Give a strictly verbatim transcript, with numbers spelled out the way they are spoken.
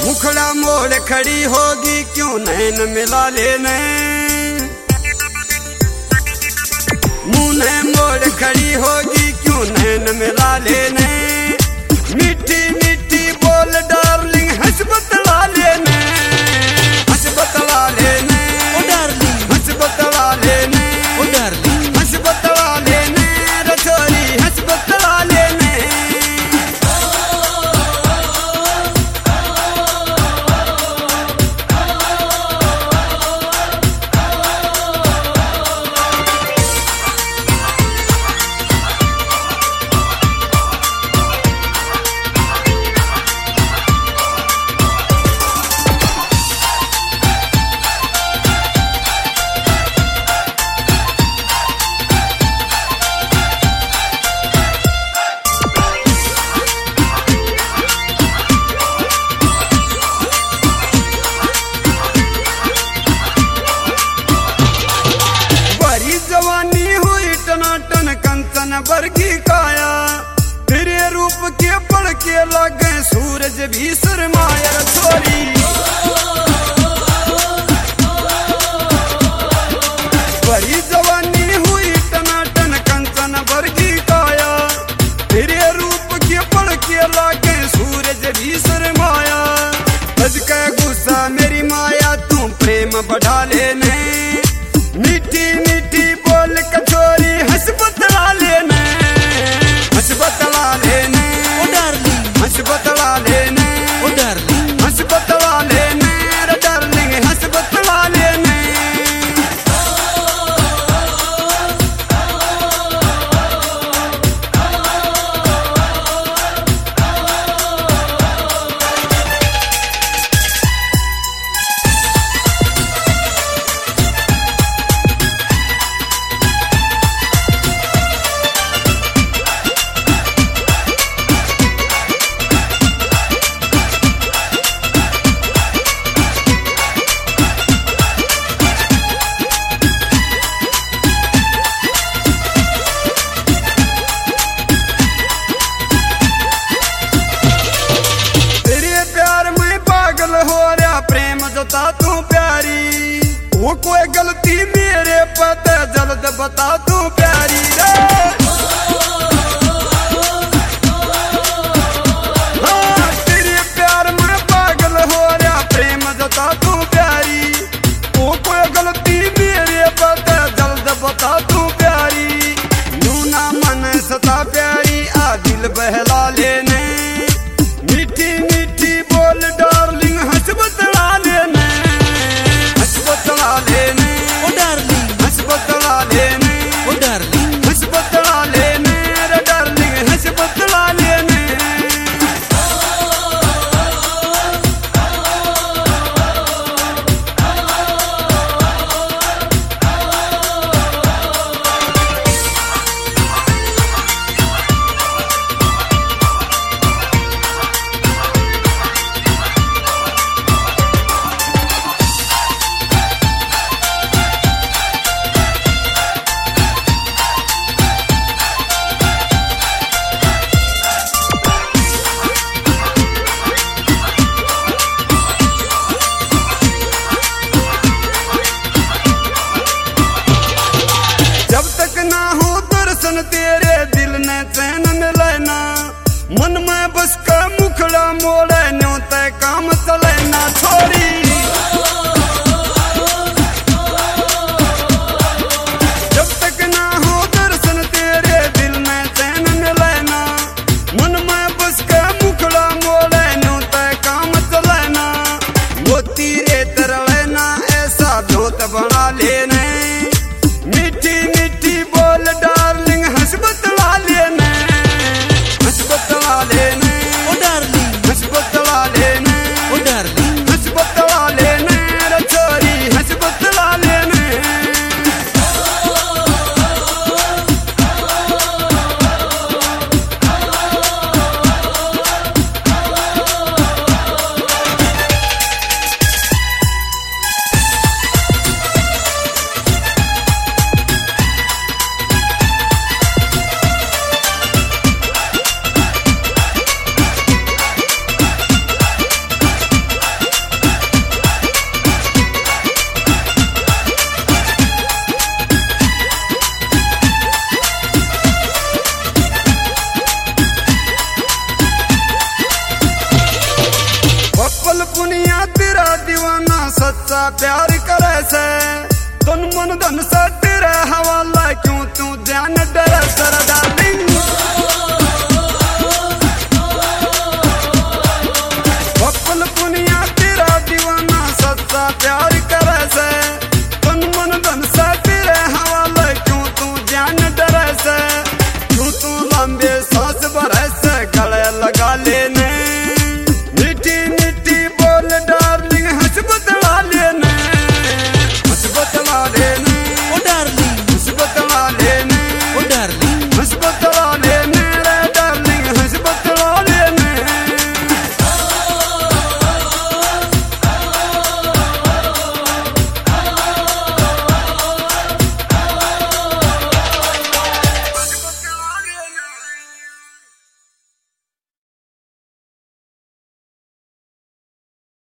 मुखड़ा मोड़ खड़ी होगी क्यों नैन मिला लेने, मुंह मोड़ खड़ी होगी क्यों नैन मिला लेने। मीठी मीठी बोल डार्लिंग हंस बतला लेने, हंस बतला लेने ओ डार्लिंग, हंस बतला लेने, ओ डार्लिंग, हंस बतला लेने रचोरी हंस बतला लेने। जवानी हुई टनाटन कंचन बरगी काया, तेरे रूप के पड़ के लगे सूरज भी शर्माया छोरी। बड़ी जवानी हुई टनाटन कंचन बरगी काया, तेरे रूप के पड़ के लगे सूरज भी शर्माया। बज के गुस्सा मेरी माया तू प्रेम बढ़ा लेने, मीठी मीठी बोल कचोरी हंस बतला लेने, हंस बतला लेने ओ डार्लिंग, हंस बतला लेने, ओ डार्लिंग, हंस बतला लेने रे डार्लिंग हंस बतला लेने। हो रहा प्रेम जता तू प्यारी, वो कोई गलती मेरे पता जल्द बता तू प्यारी रे। हाँ तेरे प्यार में पागल हो रहा प्रेम जता तू प्यारी, वो कोई गलती मेरे पता जल्द बता तू प्यारी। नूना मन सता प्यारी आ दिल बहला लेने, मीठी मीठी बोल डार्लिंग हंस बतला लेने, हंस बतला लेने ओ डार्लिंग, हंस बतला लेने, ओ डार्लिंग, हंस बतला लेने रे डार्लिंग हंस बतला लेने। जब तक ना हो दर्शन तेरे दिल ने चैन मिलना, मन में बस का मुखड़ा मोड़े न्यों तय काम चलेना छोरी। जब तक ना हो दर्शन तेरे दिल में चैन मिलना, मन में बस का मुखड़ा मोड़े न्यों तय काम चलेना। मोती रे तरलेना ऐसा जोत बना लेने, मीठी मीठी बोल डार्लिंग हंस बतला लेने, हंस बतला लेने ओ डार्लिंग, हंस बतला लेने, ओ डार्लिंग, हंस बतला लेने रे छोरी हंस बतला लेने। पुनिया तेरा दीवाना सच्चा प्यार करे से तन मन धन से तेरा हवाला क्यों तू जान डरे सर डार्लिंग बकुल पुनिया तेरा दीवाना सच्चा प्यार